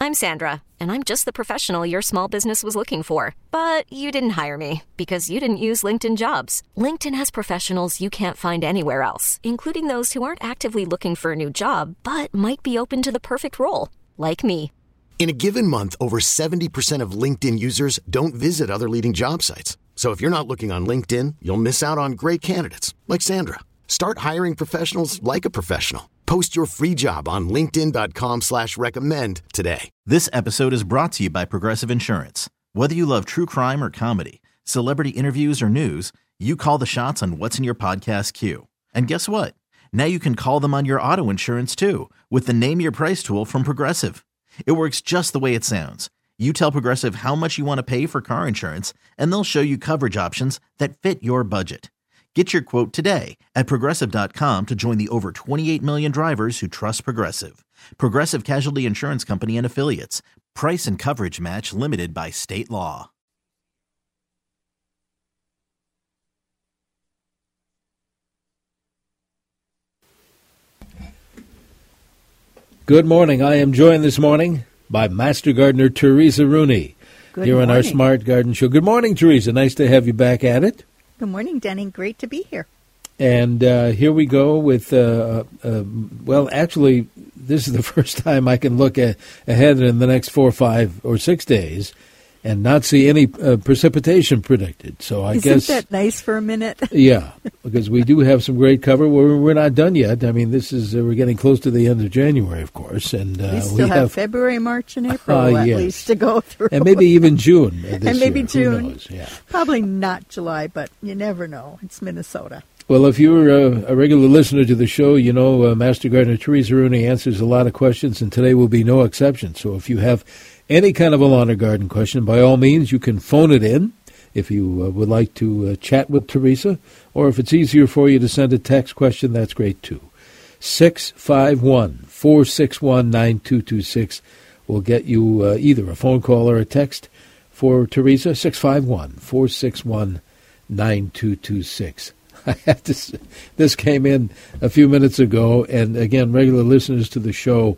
I'm Sandra, and I'm just the professional your small business was looking for. But you didn't hire me because you didn't use LinkedIn Jobs. LinkedIn has professionals you can't find anywhere else, including those who aren't actively looking for a new job, but might be open to the perfect role, like me. In a given month, over 70% of LinkedIn users don't visit other leading job sites. So if you're not looking on LinkedIn, you'll miss out on great candidates like Sandra. Start hiring professionals like a professional. Post your free job on linkedin.com/recommend today. This episode is brought to you by Progressive Insurance. Whether you love true crime or comedy, celebrity interviews or news, you call the shots on what's in your podcast queue. And guess what? Now you can call them on your auto insurance too with the Name Your Price tool from Progressive. It works just the way it sounds. You tell Progressive how much you want to pay for car insurance, and they'll show you coverage options that fit your budget. Get your quote today at Progressive.com to join the over 28 million drivers who trust Progressive. Progressive Casualty Insurance Company and Affiliates. Price and coverage match limited by state law. Good morning. I am joined this morning by Master Gardener Teresa Rooney here on our Smart Garden Show. Good morning, Teresa. Nice to have you back at it. Good morning, Denny. Great to be here. And here we go with, well, actually, this is the first time I can look ahead in the next 4, 5, or 6 days and not see any precipitation predicted. So I guess... Isn't that nice for a minute? Yeah, because we do have some great cover. We're not done yet. I mean, this is we're getting close to the end of January, of course. And we still have February, March, and April at least to go through. And maybe even June this And maybe year. June. Who knows? Yeah. Probably not July, but you never know. It's Minnesota. Well, if you're a regular listener to the show, you know Master Gardener Teresa Rooney answers a lot of questions, and today will be no exception. So if you have any kind of a lawn or garden question, by all means, you can phone it in if you would like to chat with Teresa, or if it's easier for you to send a text question, that's great too. 651-461-9226 will get you either a phone call or a text for Teresa, 651-461-9226. I have to say, this came in a few minutes ago, and again, regular listeners to the show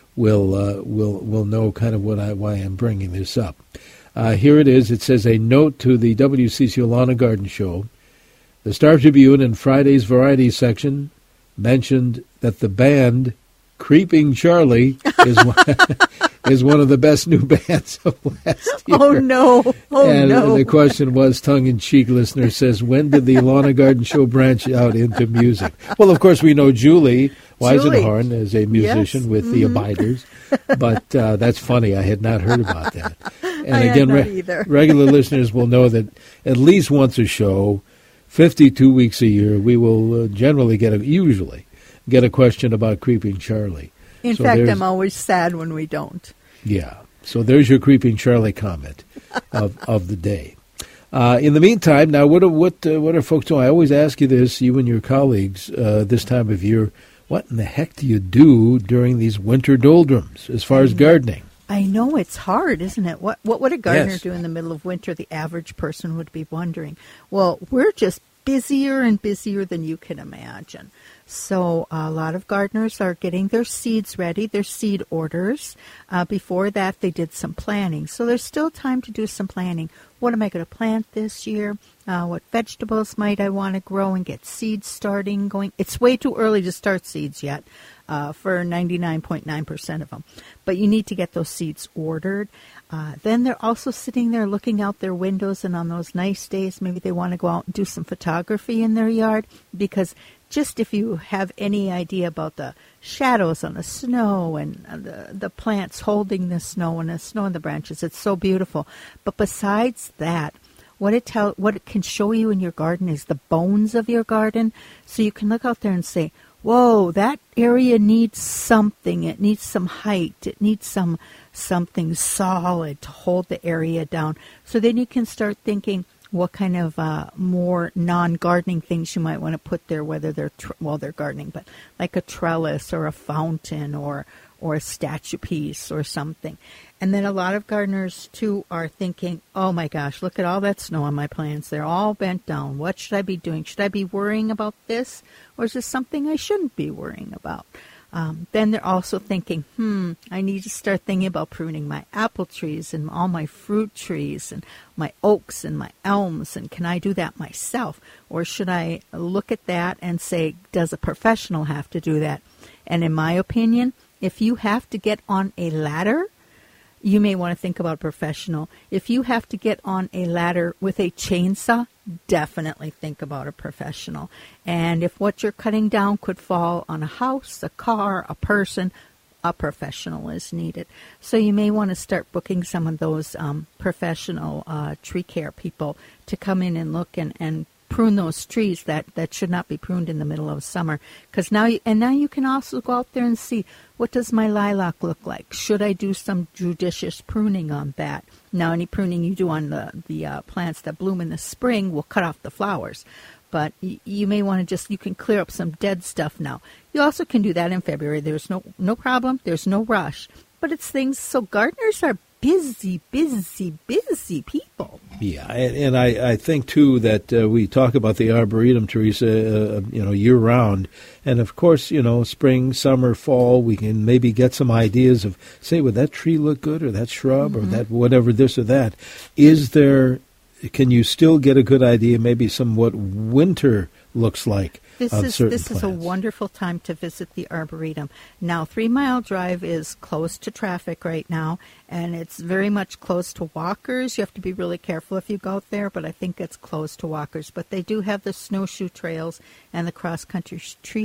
will know kind of why I'm bringing this up. Here it is. It says, a note to the WCCO Lawn and Garden Show. The Star Tribune in Friday's Variety section mentioned that the band Creeping Charlie is one of the best new bands of last year. Oh, no. And the question was, tongue-in-cheek listener says, when did the Lawn and Garden Show branch out into music? Well, of course, we know Julie Weisenhorn as a musician with the Abiders, but that's funny. I had not heard about that. And again, regular listeners will know that at least once a show, 52 weeks a year, we will generally usually get a question about Creeping Charlie. In fact, I'm always sad when we don't. Yeah. So there's your Creeping Charlie comment of the day. In the meantime, now what are folks doing? I always ask you this, you and your colleagues, this time of year. What in the heck do you do during these winter doldrums as far as gardening? I know it's hard, isn't it? What would a gardener do in the middle of winter? The average person would be wondering. Well, we're just busier and busier than you can imagine. So a lot of gardeners are getting their seeds ready, their seed orders. Before that, they did some planning. So there's still time to do some planning. What am I going to plant this year? What vegetables might I want to grow and get seeds starting going? It's way too early to start seeds yet for 99.9% of them. But you need to get those seeds ordered. Then they're also sitting there looking out their windows, and on those nice days, maybe they want to go out and do some photography in their yard, because just if you have any idea about the shadows on the snow and the plants holding the snow and the snow in the branches, it's so beautiful. But besides that, what it can show you in your garden is the bones of your garden. So you can look out there and say, whoa, that area needs something. It needs some height. It needs something solid to hold the area down. So then you can start thinking what kind of more non-gardening things you might want to put there, whether they're gardening, but like a trellis or a fountain or a statue piece or something. And then a lot of gardeners, too, are thinking, oh, my gosh, look at all that snow on my plants. They're all bent down. What should I be doing? Should I be worrying about this, or is this something I shouldn't be worrying about? Then they're also thinking, I need to start thinking about pruning my apple trees and all my fruit trees and my oaks and my elms, and can I do that myself? Or should I look at that and say, does a professional have to do that? And in my opinion, if you have to get on a ladder, you may want to think about a professional. If you have to get on a ladder with a chainsaw, definitely think about a professional. And if what you're cutting down could fall on a house, a car, a person, a professional is needed. So you may want to start booking some of those professional tree care people to come in and look and prune those trees that should not be pruned in the middle of summer. Because now you can also go out there and see, what does my lilac look like? Should I do some judicious pruning on that? Now, any pruning you do on the plants that bloom in the spring will cut off the flowers. But you may want to you can clear up some dead stuff now. You also can do that in February. There's no problem. There's no rush. But it's things, so gardeners are busy people. Yeah, and I think, too, that we talk about the Arboretum, Teresa, year-round. And, of course, spring, summer, fall, we can maybe get some ideas of, say, would that tree look good, or that shrub, or that whatever, this or that. Can you still get a good idea, maybe what winter looks like? This is a wonderful time to visit the Arboretum. Now, 3 Mile Drive is close to traffic right now, and it's very much close to walkers. You have to be really careful if you go out there, but I think it's close to walkers. But they do have the snowshoe trails and the cross-country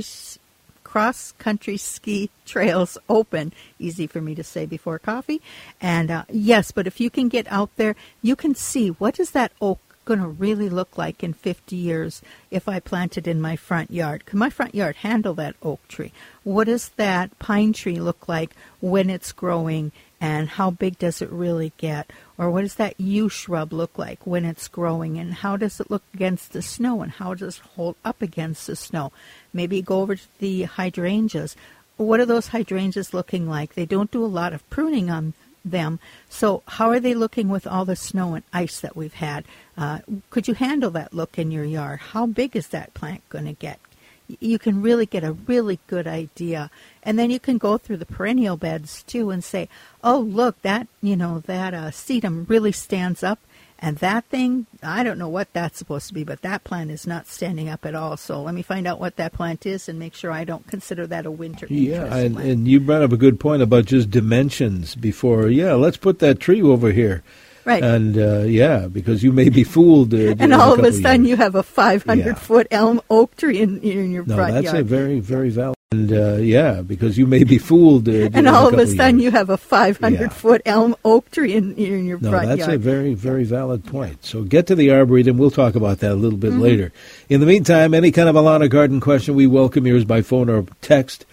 ski trails open. Easy for me to say before coffee. And yes, but if you can get out there, you can see, what does that oak going to really look like in 50 years if I plant it in my front yard? Can my front yard handle that oak tree? What does that pine tree look like when it's growing, and how big does it really get? Or what does that yew shrub look like when it's growing, and how does it look against the snow, and how does it hold up against the snow? Maybe go over to the hydrangeas. What are those hydrangeas looking like? They don't do a lot of pruning on them. So how are they looking with all the snow and ice that we've had? Could you handle that look in your yard? How big is that plant going to get? You can really get a really good idea. And then you can go through the perennial beds too and say, oh, look, that sedum really stands up. And that thing, I don't know what that's supposed to be, but that plant is not standing up at all. So let me find out what that plant is and make sure I don't consider that a winter interest plant. And you brought up a good point about just dimensions before. Yeah, let's put that tree over here. Right. And, because you may be fooled. And all of a sudden you have a 500-foot elm oak tree in your front yard. No, that's a very, very valid. And, because you may be fooled. And all of a sudden you have a 500-foot elm oak tree in your front yard. No, that's a very, very valid point. So get to the Arboretum. We'll talk about that a little bit later. In the meantime, any kind of a lawn or garden question, we welcome yours by phone or text,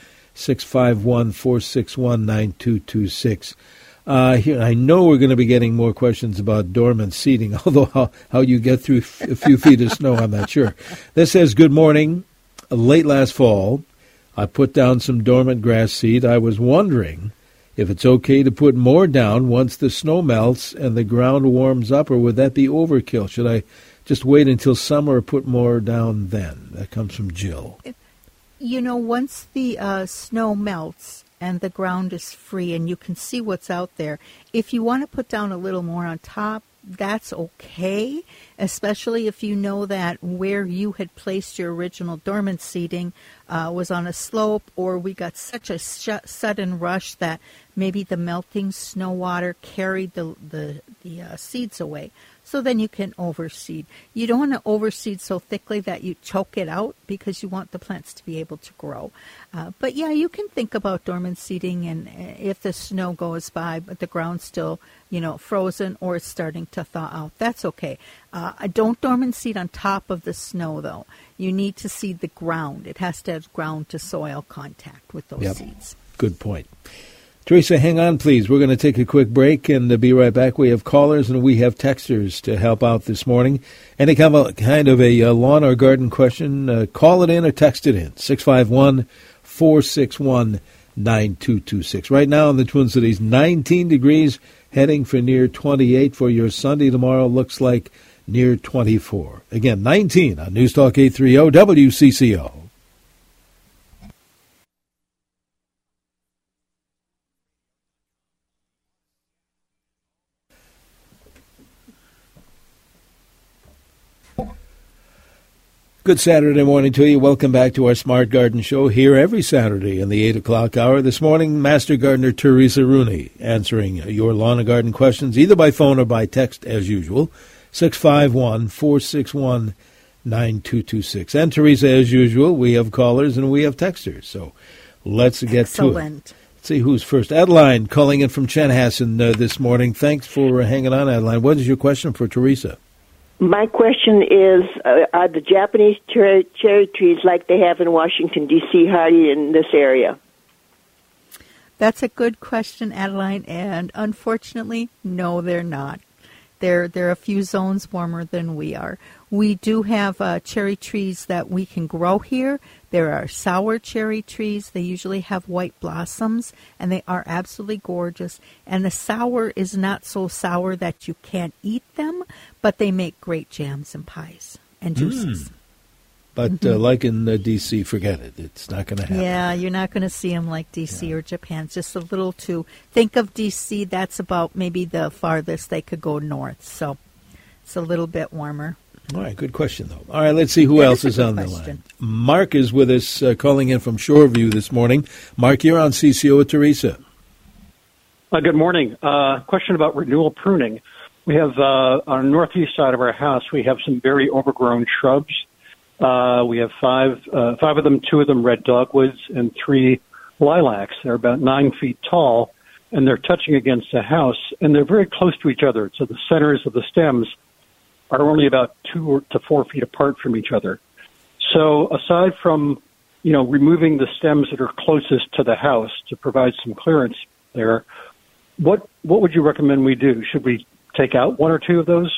651-461-9226. Here, I know we're going to be getting more questions about dormant seeding, although how you get through a few feet of snow, I'm not sure. This says, good morning. Late last fall, I put down some dormant grass seed. I was wondering if it's okay to put more down once the snow melts and the ground warms up, or would that be overkill? Should I just wait until summer or put more down then? That comes from Jill. Once the snow melts and the ground is free and you can see what's out there, if you want to put down a little more on top, that's okay, especially if you know that where you had placed your original dormant seeding was on a slope, or we got such a sudden rush that maybe the melting snow water carried the seeds away. So then you can overseed. You don't want to overseed so thickly that you choke it out, because you want the plants to be able to grow. But yeah, you can think about dormant seeding, and if the snow goes by but the ground's still, frozen, or it's starting to thaw out, that's okay. Don't dormant seed on top of the snow, though. You need to seed the ground. It has to have ground to soil contact with those seeds. Good point. Teresa, hang on, please. We're going to take a quick break and be right back. We have callers and we have texters to help out this morning. Any kind of a lawn or garden question, call it in or text it in, 651-461-9226. Right now in the Twin Cities, 19 degrees, heading for near 28 for your Sunday. Tomorrow looks like near 24. Again, 19 on News Talk 830 WCCO. Good Saturday morning to you. Welcome back to our Smart Garden Show here every Saturday in the 8 o'clock hour. This morning, Master Gardener Teresa Rooney answering your lawn and garden questions either by phone or by text as usual, 651-461-9226. And Teresa, as usual, we have callers and we have texters, so let's get to it. Let's see who's first. Adeline calling in from Chanhassen this morning. Thanks for hanging on, Adeline. What is your question for Teresa? My question is, are the Japanese cherry trees like they have in Washington, D.C., hardy in this area? That's a good question, Adeline, and unfortunately, no, they're not. They're a few zones warmer than we are. We do have cherry trees that we can grow here. There are sour cherry trees. They usually have white blossoms, and they are absolutely gorgeous. And the sour is not so sour that you can't eat them, but they make great jams and pies and juices. But like in D.C., forget it. It's not going to happen. Yeah, you're not going to see them like D.C. or Japan. It's just a little too... Think of D.C., that's about maybe the farthest they could go north. So it's a little bit warmer. All right, good question, though. All right, let's see who else is on the line. Mark is with us, calling in from Shoreview this morning. Mark, you're on CCO with Teresa. Good morning. Question about renewal pruning. We have, on the northeast side of our house, we have some very overgrown shrubs. We have five of them, 2 of them red dogwoods, and 3 lilacs. They're about 9 feet tall, and they're touching against the house, and they're very close to each other. So the centers of the stems are only about 2 to 4 feet apart from each other. So aside from, removing the stems that are closest to the house to provide some clearance there, what would you recommend we do? Should we take out 1 or 2 of those?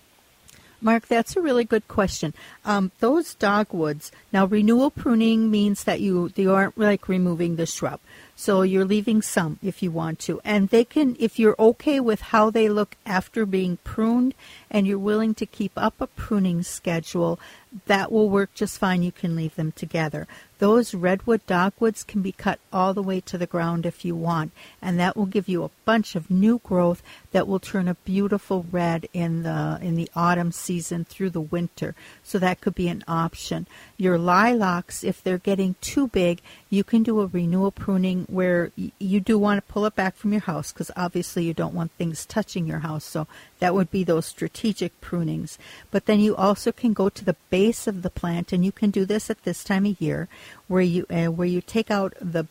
Mark, that's a really good question. Those dogwoods, now renewal pruning means that you aren't like removing the shrub. So you're leaving some if you want to. And they can, if you're okay with how they look after being pruned and you're willing to keep up a pruning schedule, that will work just fine. You can leave them together. Those redwood dogwoods can be cut all the way to the ground if you want, and that will give you a bunch of new growth that will turn a beautiful red in the autumn season through the winter. So that could be an option. Your lilacs, if they're getting too big, you can do a renewal pruning where you do want to pull it back from your house because obviously you don't want things touching your house. So that would be those strategic prunings. But then you also can go to the base of the plant, and you can do this at this time of year, where you take out the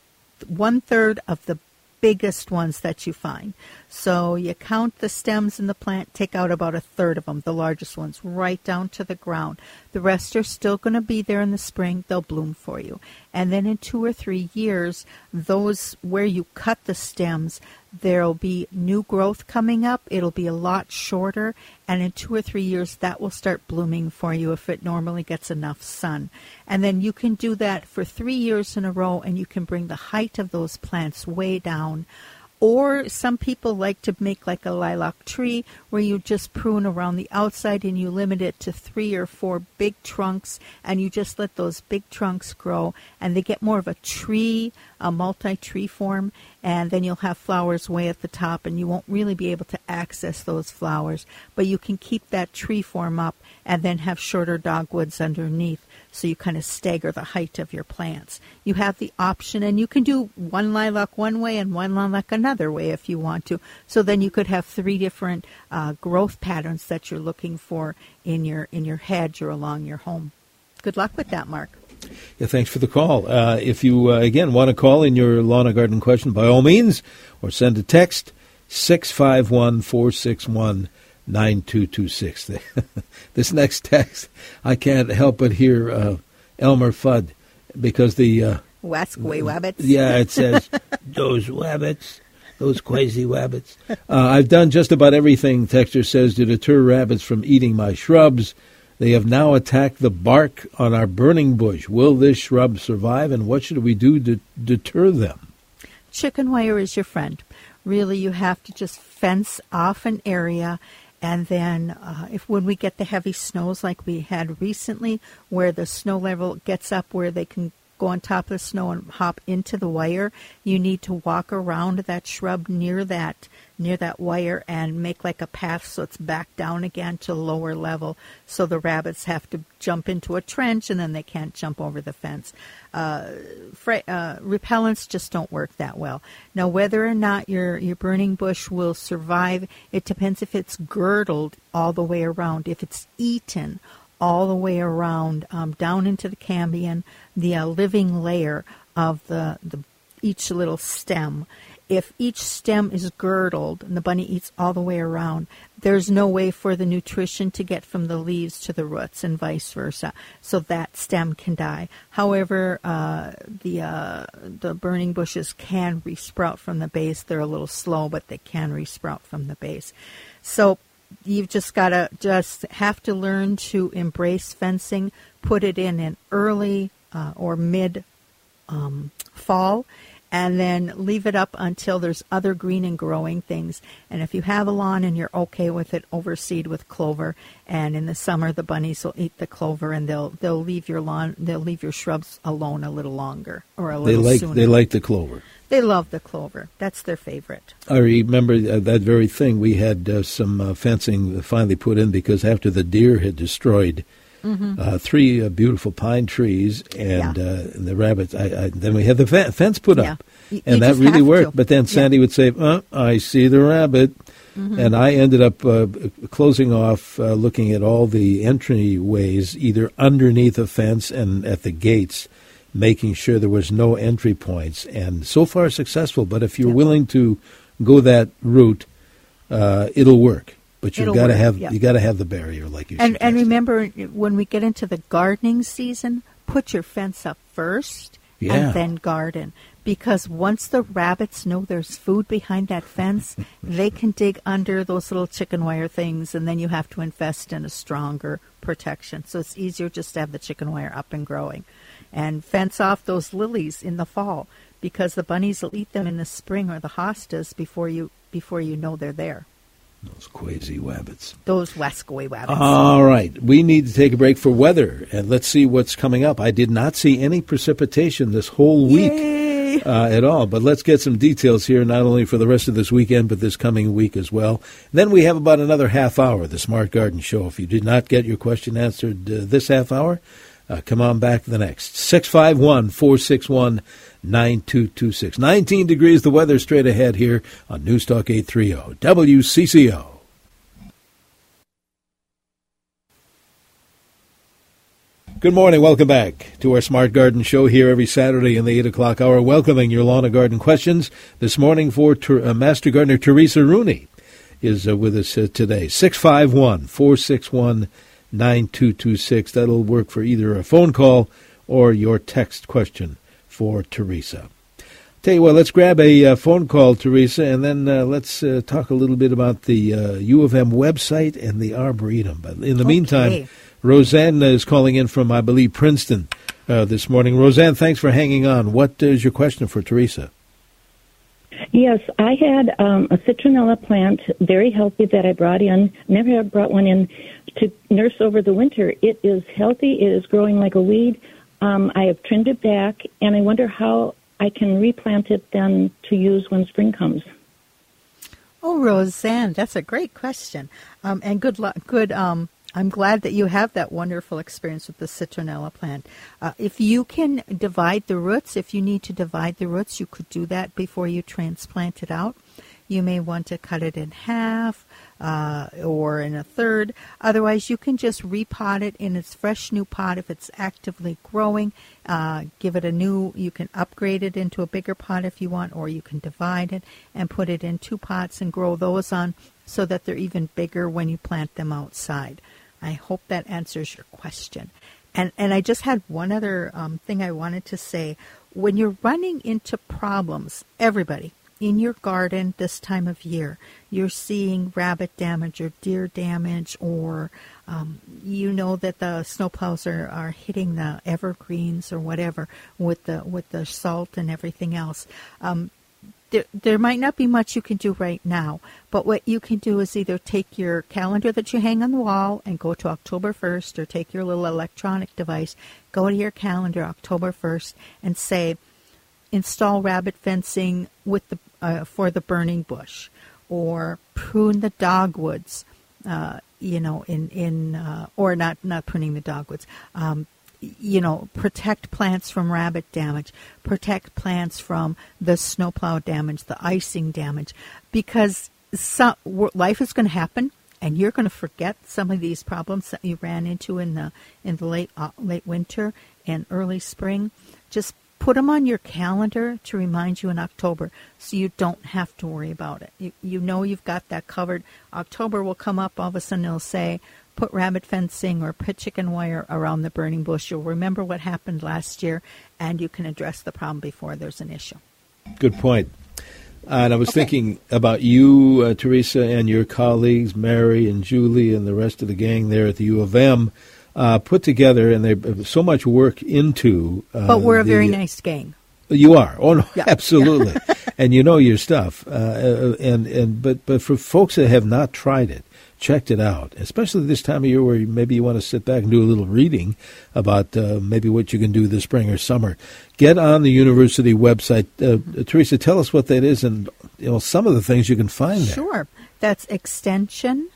1/3 of the biggest ones that you find. So you count the stems in the plant, take out about 1/3 of them, the largest ones, right down to the ground. The rest are still going to be there in the spring. They'll bloom for you. And then in 2 or 3 years, those where you cut the stems, there'll be new growth coming up. It'll be a lot shorter. And in 2 or 3 years, that will start blooming for you if it normally gets enough sun. And then you can do that for 3 years in a row, and you can bring the height of those plants way down. Or some people like to make like a lilac tree where you just prune around the outside and you limit it to 3 or 4 big trunks, and you just let those big trunks grow, and they get more of a tree, a multi-tree form, and then you'll have flowers way at the top, and you won't really be able to access those flowers. But you can keep that tree form up and then have shorter dogwoods underneath, so you kind of stagger the height of your plants. You have the option, and you can do one lilac one way and one lilac another way if you want to. So then you could have 3 different growth patterns that you're looking for in your hedge or along your home. Good luck with that, Mark. Yeah, thanks for the call. If you, again, want to call in your lawn and garden question, by all means, or send a text, 651-461-9226. This next text, I can't help but hear Elmer Fudd, because the... Wasquay wabbits. Yeah, it says, those wabbits, those crazy wabbits. I've done just about everything, texter says, to deter rabbits from eating my shrubs. They have now attacked the bark on our burning bush. Will this shrub survive, and what should we do to deter them? Chicken wire is your friend. Really, you have to just fence off an area, and then when we get the heavy snows like we had recently, where the snow level gets up where they can go on top of the snow and hop into the wire, you need to walk around that shrub near that wire and make like a path so it's back down again to lower level. So the rabbits have to jump into a trench and then they can't jump over the fence. Repellents just don't work that well. Now, whether or not your burning bush will survive, it depends if it's girdled all the way around. If it's eaten all the way around down into the cambium, the living layer of the each little stem. If each stem is girdled and the bunny eats all the way around, there's no way for the nutrition to get from the leaves to the roots and vice versa. So that stem can die. However, the burning bushes can resprout from the base. They're a little slow, but they can resprout from the base. So you've just got to have to learn to embrace fencing, put it in early or mid fall, and then leave it up until there's other green and growing things. And if you have a lawn and you're okay with it, overseed with clover. And in the summer, the bunnies will eat the clover, and they'll leave your lawn, they'll leave your shrubs alone a little longer or a little sooner. They like the clover. They love the clover. That's their favorite. I remember that very thing. We had some fencing finally put in because after the deer had destroyed 3 beautiful pine trees and the rabbits, then we had the fence put up. And that really worked. But then Sandy would say, I see the rabbit. And I ended up closing off, looking at all the entryways, either underneath a fence and at the gates, making sure there was no entry points, and so far successful. But if you're willing to go that route, it'll work. But you got to have the barrier, like you said. And remember, when we get into the gardening season, put your fence up first and then garden. Because once the rabbits know there's food behind that fence, they can dig under those little chicken wire things, and then you have to invest in a stronger protection. So it's easier just to have the chicken wire up and growing. And fence off those lilies in the fall, because the bunnies will eat them in the spring, or the hostas, before you know they're there. Those crazy wabbits. Those Wascoe wabbits. All right. We need to take a break for weather, and let's see what's coming up. I did not see any precipitation this whole week at all, but let's get some details here, not only for the rest of this weekend, but this coming week as well. Then we have about another half hour, the Smart Garden Show. If you did not get your question answered this half hour, come on back to the next. 651-461-9226. 19 degrees, the weather straight ahead here on News Talk 830 WCCO. Good morning. Welcome back to our Smart Garden Show here every Saturday in the 8 o'clock hour, welcoming your lawn and garden questions. This morning for Master Gardener Teresa Rooney is with us today. 651-461-9226. That'll work for either a phone call or your text question for Teresa. Tell you what, let's grab a phone call, Teresa, and then let's talk a little bit about the U of M website and the Arboretum. But in the meantime, Roseanne is calling in from, I believe, Princeton this morning. Roseanne, thanks for hanging on. What is your question for Teresa? Yes, I had a citronella plant, very healthy, that I brought in. Never have brought one in to nurse over the winter. It is healthy. It is growing like a weed. I have trimmed it back, and I wonder how I can replant it then to use when spring comes. Oh, Roseanne, that's a great question. And good luck. I'm glad that you have that wonderful experience with the citronella plant. If you can divide the roots, if you need to divide the roots, you could do that before you transplant it out. You may want to cut it in half or in a third. Otherwise, you can just repot it in its fresh new pot if it's actively growing. Give it you can upgrade it into a bigger pot if you want, or you can divide it and put it in 2 pots and grow those on so that they're even bigger when you plant them outside. I hope that answers your question. And I just had one other thing I wanted to say. When you're running into problems, everybody, in your garden this time of year, you're seeing rabbit damage or deer damage, or you know that the snowplows are hitting the evergreens or whatever with the salt and everything else. there might not be much you can do right now, but what you can do is either take your calendar that you hang on the wall and go to October 1st, or take your little electronic device, go to your calendar October 1st, and say, install rabbit fencing with for the burning bush, or prune the dogwoods, or not pruning the dogwoods. Protect plants from rabbit damage, protect plants from the snowplow damage, the icing damage, because life is going to happen, and you're going to forget some of these problems that you ran into in the late winter and early spring. Just put them on your calendar to remind you in October, so you don't have to worry about it. You've got that covered. October will come up, all of a sudden it'll say, put rabbit fencing or put chicken wire around the burning bush. You'll remember what happened last year, and you can address the problem before there's an issue. Good point. And I was thinking about you, Teresa, and your colleagues, Mary and Julie and the rest of the gang there at the U of M, put together, and they so much work into... but we're a very nice gang. You are. Oh, no, yeah. Absolutely. Yeah. And you know your stuff. But for folks that have not tried it, checked it out, especially this time of year where maybe you want to sit back and do a little reading about maybe what you can do this spring or summer. Get on the university website. Teresa, tell us what that is and some of the things you can find there. Sure. That's extension.umn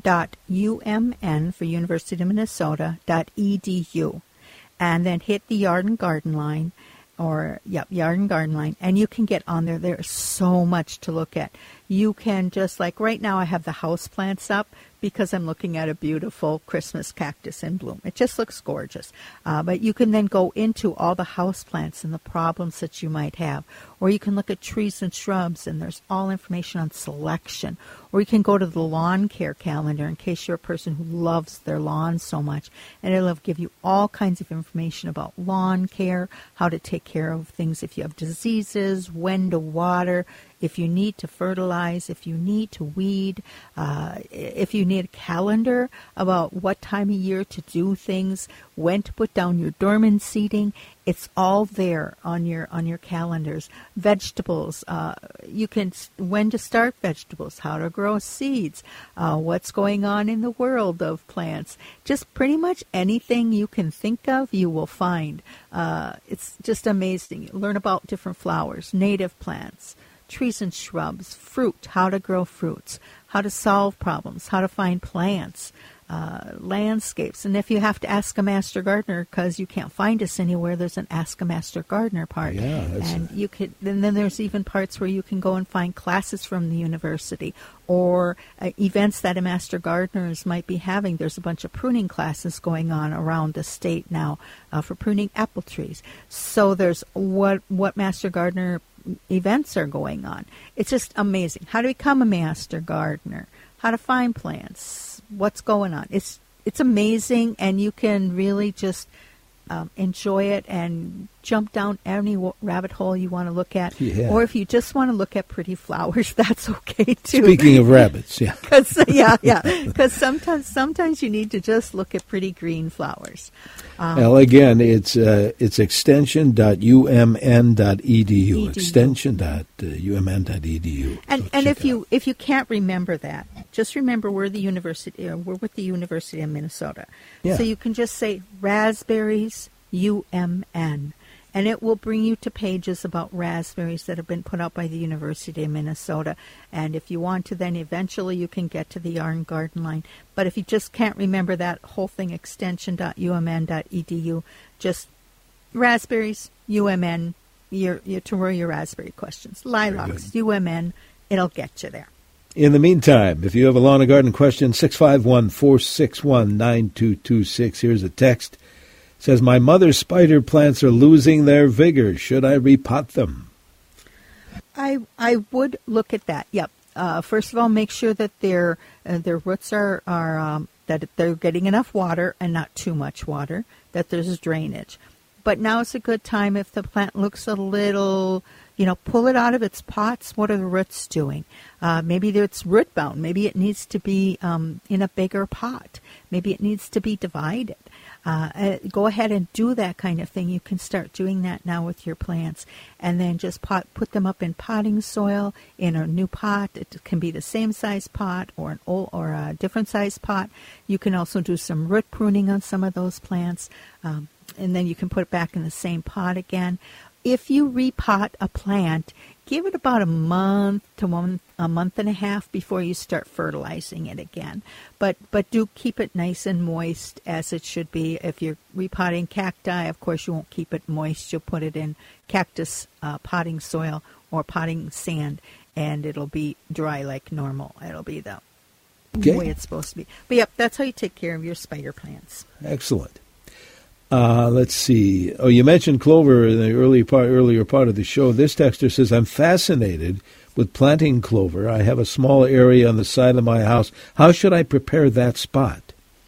for University of Minnesota .edu. And then hit the Yard and Garden line. Yard and Garden line, and you can get on there. There's so much to look at. You can just, like right now I have the house plants up because I'm looking at a beautiful Christmas cactus in bloom. It just looks gorgeous. But you can then go into all the house plants and the problems that you might have. Or you can look at trees and shrubs, and there's all information on selection. Or you can go to the lawn care calendar in case you're a person who loves their lawn so much. And it'll give you all kinds of information about lawn care, how to take care of things if you have diseases, when to water, if you need to fertilize, if you need to weed, if you need a calendar about what time of year to do things, when to put down your dormant seeding. It's all there on your calendars. Vegetables, when to start vegetables, how to grow seeds, what's going on in the world of plants. Just pretty much anything you can think of, you will find. It's just amazing. You learn about different flowers, native plants, trees and shrubs, fruit, how to grow fruits, how to solve problems, how to find plants, landscapes. And if you have to ask a master gardener because you can't find us anywhere, there's an Ask a Master Gardener part. Yeah, and then there's even parts where you can go and find classes from the university or events that a master gardeners might be having. There's a bunch of pruning classes going on around the state now for pruning apple trees. So there's what master gardener events are going on. It's just amazing. How to become a master gardener, how to find plants, what's going on. It's amazing, and you can really just enjoy it and jump down any rabbit hole you want to look at. Yeah. Or if you just want to look at pretty flowers, that's okay too. Speaking of rabbits, yeah. Because sometimes you need to just look at pretty green flowers. Well, again, it's extension.umn.edu. Extension.umn.edu. And if you can't remember that, just remember we're with the University of Minnesota. Yeah. So you can just say raspberries UMN, and it will bring you to pages about raspberries that have been put out by the University of Minnesota. And if you want to, then eventually you can get to the Yard and Garden line. But if you just can't remember that whole thing, extension.umn.edu, just raspberries, UMN, to where your raspberry questions. Lilacs, UMN, it'll get you there. In the meantime, if you have a lawn and garden question, 651-461-9226. Here's a text. It says, my mother's spider plants are losing their vigor. Should I repot them? I would look at that. Yep. First of all, make sure that their roots are that they're getting enough water and not too much water, that there's drainage. But now is a good time if the plant looks a little pull it out of its pots. What are the roots doing? Maybe it's root bound. Maybe it needs to be in a bigger pot. Maybe it needs to be divided. Go ahead and do that kind of thing. You can start doing that now with your plants, and then just put them up in potting soil in a new pot. It can be the same size pot or an old or a different size pot. You can also do some root pruning on some of those plants, and then you can put it back in the same pot again. If you repot a plant, give it about a month to a month and a half before you start fertilizing it again. But do keep it nice and moist as it should be. If you're repotting cacti, of course you won't keep it moist. You'll put it in cactus potting soil or potting sand, and it'll be dry like normal. It'll be the way it's supposed to be. But yep, that's how you take care of your spider plants. Excellent. Let's see. Oh, you mentioned clover in the earlier part of the show. This texter says, I'm fascinated with planting clover. I have a small area on the side of my house. How should I prepare that spot?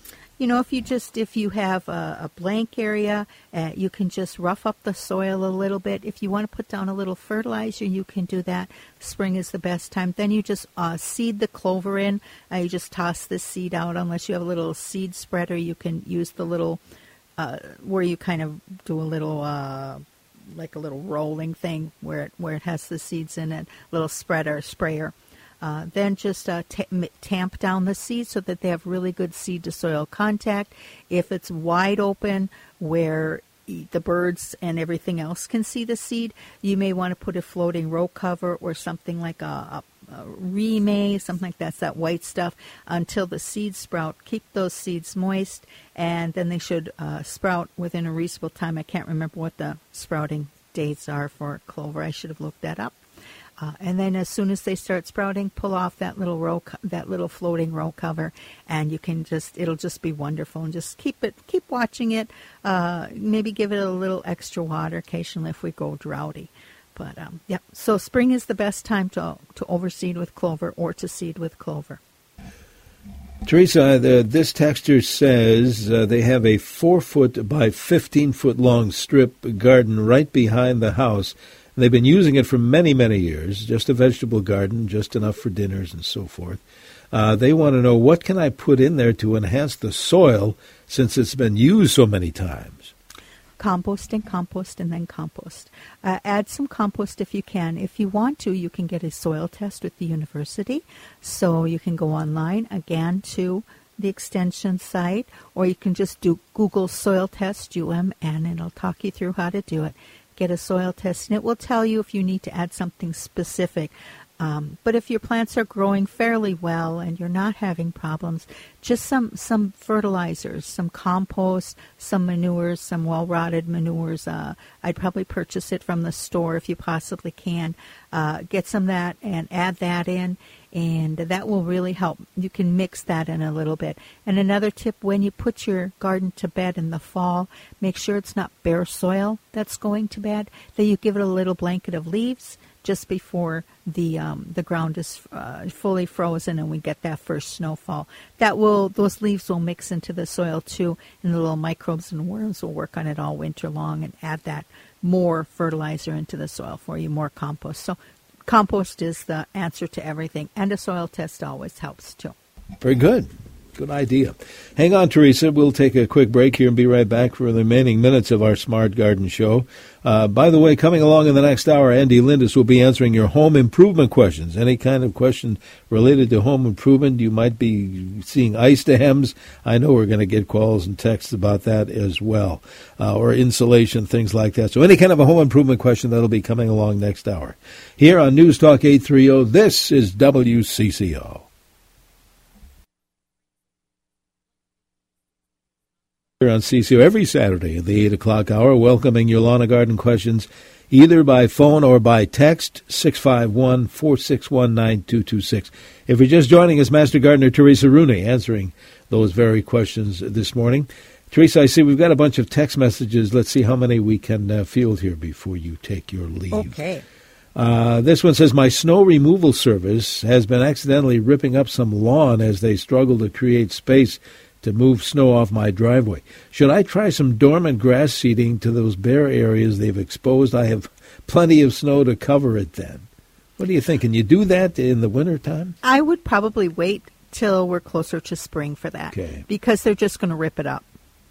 If you have a blank area, you can just rough up the soil a little bit. If you want to put down a little fertilizer, you can do that. Spring is the best time. Then you just seed the clover in. You just toss the seed out. Unless you have a little seed spreader, you can use the little where you kind of do a little like a little rolling thing where it has the seeds in it, little sprayer. Then just tamp down the seeds so that they have really good seed to soil contact. If it's wide open where the birds and everything else can see the seed, you may want to put a floating row cover or something like a remay, something like that's that white stuff, until the seeds sprout. Keep those seeds moist, and then they should sprout within a reasonable time. I can't remember what the sprouting dates are for clover. I should have looked that up. And then as soon as they start sprouting, pull off that little floating row cover, and it'll just be wonderful. And just keep watching it. Maybe give it a little extra water occasionally if we go droughty. But so spring is the best time to overseed with clover or to seed with clover. Teresa, this texter says they have a 4-foot by 15-foot long strip garden right behind the house. They've been using it for many, many years, just a vegetable garden, just enough for dinners and so forth. They want to know, what can I put in there to enhance the soil since it's been used so many times? Compost and compost and then compost. Add some compost if you can. If you want to, you can get a soil test with the university. So you can go online, again, to the extension site, or you can just do Google soil test, UM, and it'll talk you through how to do it. Get a soil test, and it will tell you if you need to add something specific. But if your plants are growing fairly well and you're not having problems, just some fertilizers, some compost, some manures, some well-rotted manures. I'd probably purchase it from the store if you possibly can. Get some of that and add that in, and that will really help. You can mix that in a little bit. And another tip, when you put your garden to bed in the fall, make sure it's not bare soil that's going to bed, that you give it a little blanket of leaves just before the ground is fully frozen and we get that first snowfall. Those leaves will mix into the soil too, and the little microbes and worms will work on it all winter long and add that more fertilizer into the soil for you, more compost. So compost is the answer to everything, and a soil test always helps too. Very good. Good idea. Hang on, Teresa. We'll take a quick break here and be right back for the remaining minutes of our Smart Garden Show. By the way, coming along in the next hour, Andy Lindis will be answering your home improvement questions. Any kind of question related to home improvement, you might be seeing ice dams. I know we're going to get calls and texts about that as well, or insulation, things like that. So any kind of a home improvement question, that'll be coming along next hour. Here on News Talk 830, this is WCCO. Here on CCO every Saturday at the 8 o'clock hour, welcoming your lawn and garden questions either by phone or by text, 651-461-9226. If you're just joining us, Master Gardener Teresa Rooney answering those very questions this morning. Teresa, I see we've got a bunch of text messages. Let's see how many we can field here before you take your leave. Okay. This one says, my snow removal service has been accidentally ripping up some lawn as they struggle to create space to move snow off my driveway. Should I try some dormant grass seeding to those bare areas they've exposed? I have plenty of snow to cover it then. What do you think? Can you do that in the wintertime? I would probably wait till we're closer to spring for that. Okay. Because they're just going to rip it up.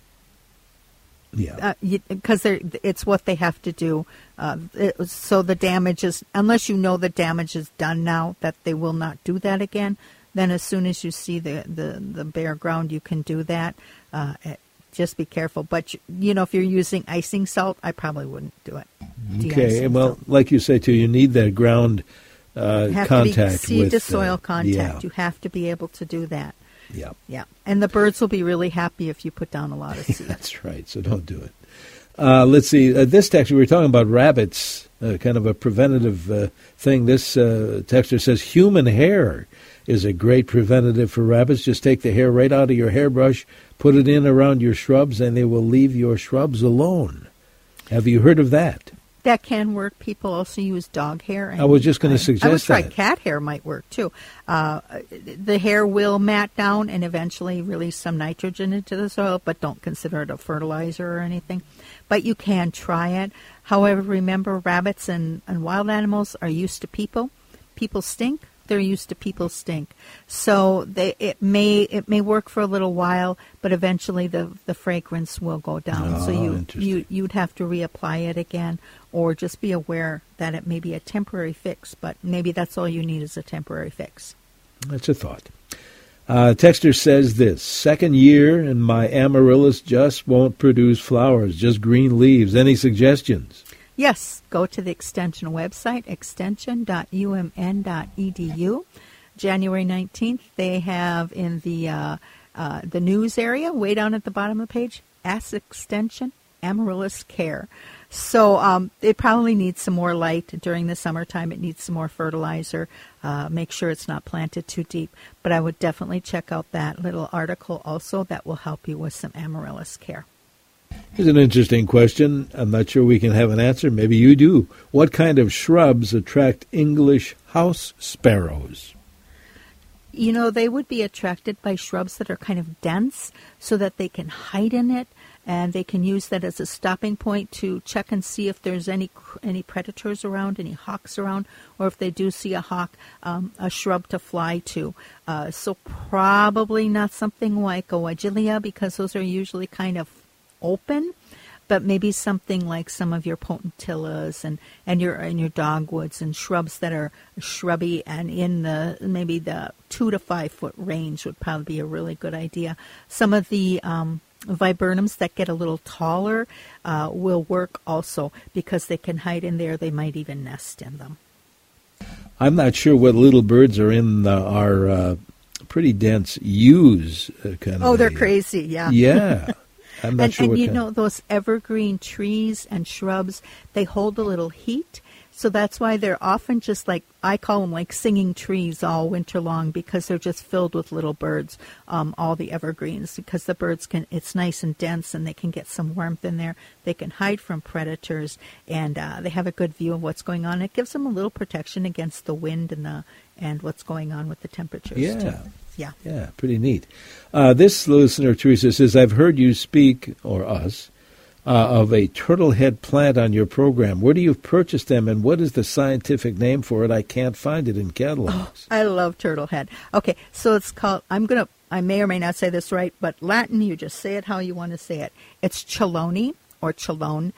Yeah. Because it's what they have to do. So the damage is, unless you know the damage is done now, that they will not do that again, then as soon as you see the bare ground, you can do that. Just be careful. But, if you're using icing salt, I probably wouldn't do it. Okay. Well, like you say, too, you need that ground contact. Seed to soil contact. Yeah. You have to be able to do that. Yeah. Yeah. And the birds will be really happy if you put down a lot of seed. That's right. So don't do it. Let's see. This text, we were talking about rabbits, kind of a preventative thing. This texter says human hair is a great preventative for rabbits. Just take the hair right out of your hairbrush, put it in around your shrubs, and they will leave your shrubs alone. Have you heard of that? That can work. People also use dog hair. I was just going to suggest I would try that. Cat hair might work, too. The hair will mat down and eventually release some nitrogen into the soil, but don't consider it a fertilizer or anything. But you can try it. However, remember, rabbits and wild animals are used to people. People stink. They're used to people's stink. So it may work for a little while, but eventually the fragrance will go down. So you'd have to reapply it again, or just be aware that it may be a temporary fix, but maybe that's all you need is a temporary fix. That's a thought. Texter says this: second year and my amaryllis just won't produce flowers, just green leaves. Any suggestions? Yes, go to the Extension website, extension.umn.edu. January 19th, they have in the news area, way down at the bottom of the page, Ask Extension Amaryllis Care. So it probably needs some more light during the summertime. It needs some more fertilizer. Make sure it's not planted too deep. But I would definitely check out that little article also. That will help you with some amaryllis care. Here's an interesting question. I'm not sure we can have an answer. Maybe you do. What kind of shrubs attract English house sparrows? They would be attracted by shrubs that are kind of dense so that they can hide in it, and they can use that as a stopping point to check and see if there's any predators around, any hawks around, or if they do see a hawk, a shrub to fly to. So probably not something like a weigela, because those are usually kind of open, but maybe something like some of your potentillas and your dogwoods and shrubs that are shrubby and in maybe the 2 to 5 foot range would probably be a really good idea. Some of the viburnums that get a little taller will work also because they can hide in there. They might even nest in them. I'm not sure what little birds are in our pretty dense yews kind of. Oh, they're crazy, yeah. Yeah. I'm not sure and those evergreen trees and shrubs, they hold a little heat. So that's why they're often just like, I call them like singing trees all winter long, because they're just filled with little birds, all the evergreens, because the birds it's nice and dense and they can get some warmth in there. They can hide from predators, and they have a good view of what's going on. It gives them a little protection against the wind and what's going on with the temperatures too. Yeah. Yeah, pretty neat. This listener, Teresa, says, I've heard you speak, or us, of a turtlehead plant on your program. Where do you purchase them, and what is the scientific name for it? I can't find it in catalogs. Oh, I love turtlehead. Okay, so it's called, I may or may not say this right, but Latin, you just say it how you want to say it. It's chelone, or chelone,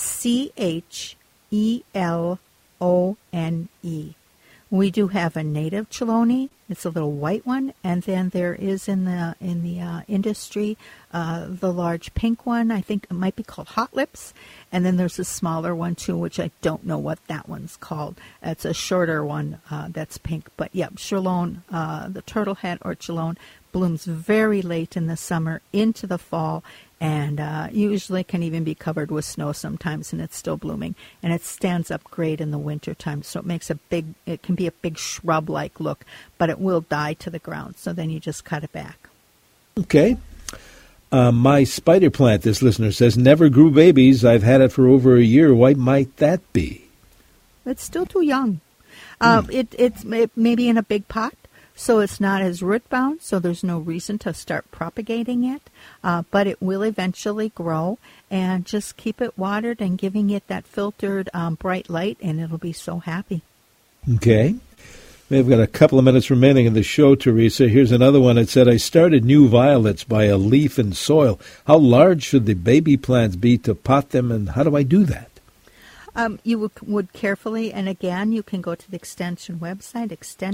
Chelone. We do have a native chelone. It's a little white one, and then there is in the industry the large pink one. I think it might be called Hot Lips, and then there's a smaller one too, which I don't know what that one's called. It's a shorter one that's pink, but yeah, chelone, the turtlehead or chelone, blooms very late in the summer into the fall, and usually can even be covered with snow sometimes, and it's still blooming. And it stands up great in the wintertime, so it can be a big shrub-like look, but it will die to the ground, so then you just cut it back. Okay. My spider plant, this listener says, never grew babies. I've had it for over a year. Why might that be? It's still too young. It may be in a big pot. so it's not as root bound, so there's no reason to start propagating it, but it will eventually grow, and just keep it watered and giving it that filtered bright light, and it'll be so happy. Okay. We've got a couple of minutes remaining in the show, Teresa. Here's another one. It said, I started new violets by a leaf in soil. How large should the baby plants be to pot them, and how do I do that? You would carefully, and again, you can go to the Extension website,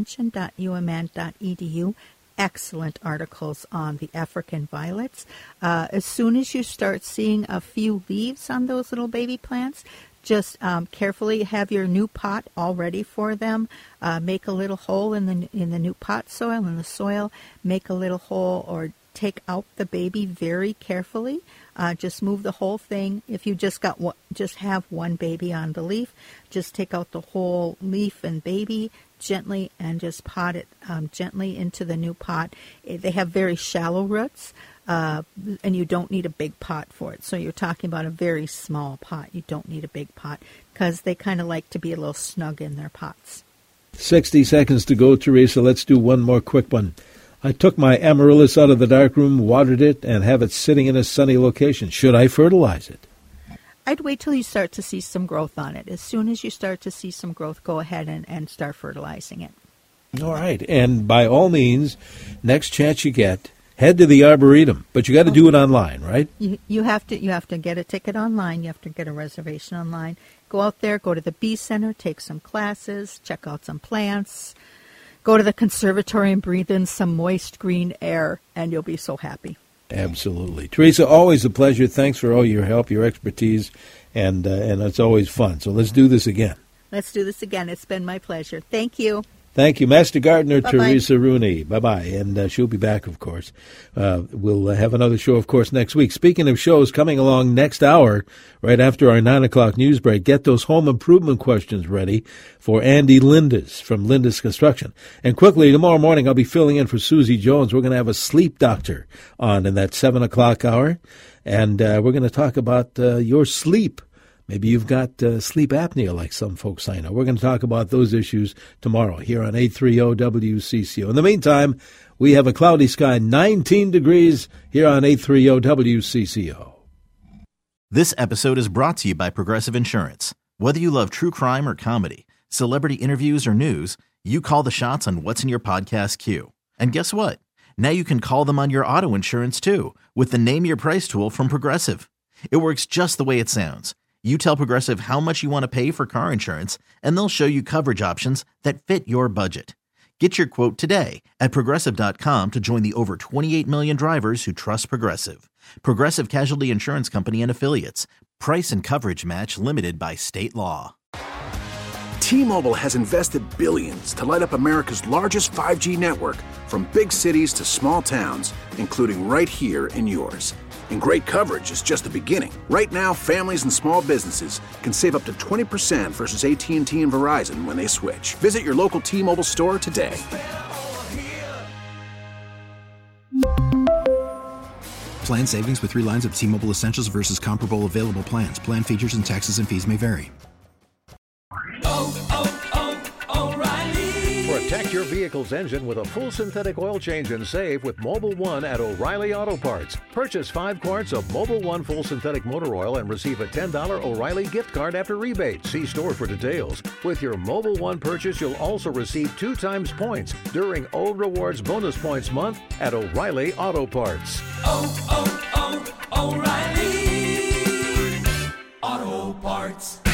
extension.umn.edu. Excellent articles on the African violets. As soon as you start seeing a few leaves on those little baby plants, just carefully have your new pot all ready for them. Make a little hole in the new pot soil, in the soil. Make a little hole, or take out the baby very carefully. Just move the whole thing. If you just have one baby on the leaf, just take out the whole leaf and baby gently, and just pot it gently into the new pot. They have very shallow roots, and you don't need a big pot for it. So you're talking about a very small pot. You don't need a big pot, because they kind of like to be a little snug in their pots. 60 seconds to go, Teresa. Let's do one more quick one. I took my amaryllis out of the darkroom, watered it, and have it sitting in a sunny location. Should I fertilize it? I'd wait till you start to see some growth on it. As soon as you start to see some growth, go ahead and start fertilizing it. All right. And by all means, next chance you get, head to the Arboretum. But you got to do it online, right? You have to get a ticket online. You have to get a reservation online. Go out there, go to the Bee Center, take some classes, check out some plants. Go to the conservatory and breathe in some moist green air, and you'll be so happy. Absolutely. Teresa, always a pleasure. Thanks for all your help, your expertise, and it's always fun. So let's do this again. Let's do this again. It's been my pleasure. Thank you. Thank you, Master Gardener. Bye-bye. Teresa Rooney. Bye-bye. And she'll be back, of course. We'll have another show, of course, next week. Speaking of shows, coming along next hour, right after our 9 o'clock news break, get those home improvement questions ready for Andy Lindes from Lindes Construction. And quickly, tomorrow morning, I'll be filling in for Susie Jones. We're going to have a sleep doctor on in that 7 o'clock hour. And we're going to talk about your sleep. Maybe you've got sleep apnea like some folks I know. We're going to talk about those issues tomorrow here on 830 WCCO. In the meantime, we have a cloudy sky, 19 degrees here on 830 WCCO. This episode is brought to you by Progressive Insurance. Whether you love true crime or comedy, celebrity interviews or news, you call the shots on what's in your podcast queue. And guess what? Now you can call them on your auto insurance too with the Name Your Price tool from Progressive. It works just the way it sounds. You tell Progressive how much you want to pay for car insurance, and they'll show you coverage options that fit your budget. Get your quote today at Progressive.com to join the over 28 million drivers who trust Progressive. Progressive Casualty Insurance Company and Affiliates. Price and coverage match limited by state law. T-Mobile has invested billions to light up America's largest 5G network, from big cities to small towns, including right here in yours. And great coverage is just the beginning. Right now, families and small businesses can save up to 20% versus AT&T and Verizon when they switch. Visit your local T-Mobile store today. Plan savings with 3 lines of T-Mobile Essentials versus comparable available plans. Plan features and taxes and fees may vary. Protect your vehicle's engine with a full synthetic oil change and save with Mobil 1 at O'Reilly Auto Parts. Purchase 5 quarts of Mobil 1 full synthetic motor oil and receive a $10 O'Reilly gift card after rebate. See store for details. With your Mobil 1 purchase, you'll also receive 2 times points during O Rewards Bonus Points Month at O'Reilly Auto Parts. O'Reilly Auto Parts.